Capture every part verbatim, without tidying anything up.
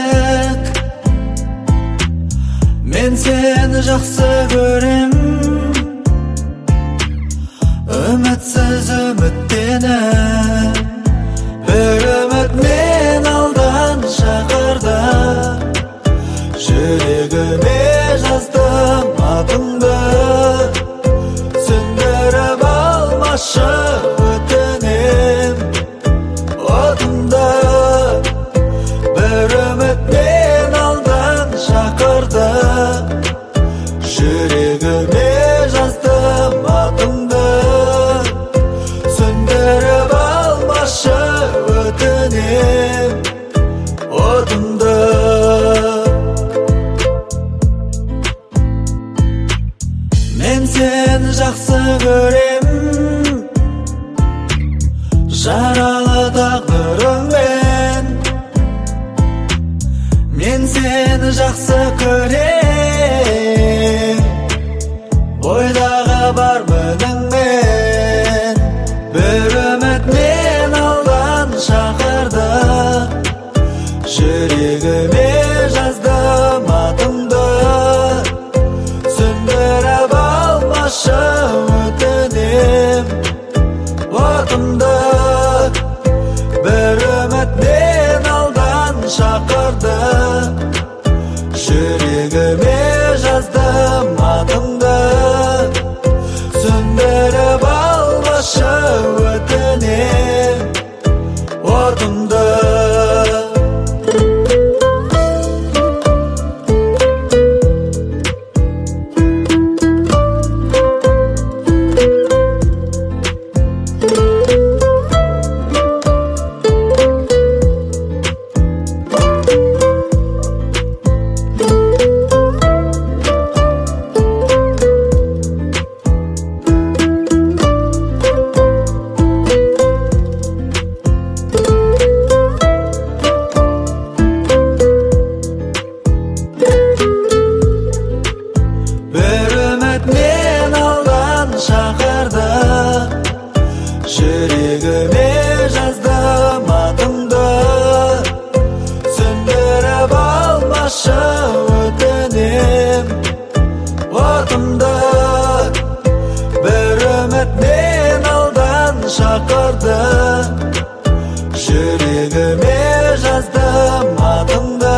керек. Мен сені жақсы көрем, үмітсіз үміттеніп. Бір үміт мен алдан шақырды, жүрегіме жаздым атыңды. Сөндіріп алмашы өтінем отымды. Бір үміт мен алдан шақырды, жүрегіме жаздым атыңды. Сөндіріп алмашы өтінем отымды. Мен сені жақсы көрем, жаралы тағдырыңмен. Мен сені жақсы көрем, бойдағы бар мініңмен. Бір үміт мен алдан шақырды, жүрегіме жаздым атыңды. Сөндіріп алмашы өтінем отымды. Бір үміт мен алдан шақырды, жүрегіме жаздым атыңды. Сөндіріп алмашы өтінем отымды. Бір үміт мен алдан шақырды, жүрегіме жаздым атыңды. Сөндіріп алмашы өтінем отымды. Бір үміт мен алдан шақырды, жүрегіме жаздым атыңды.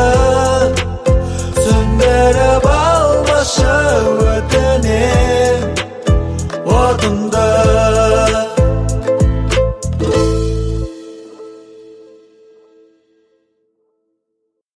Сөндіріп алмашы өтінем отымды.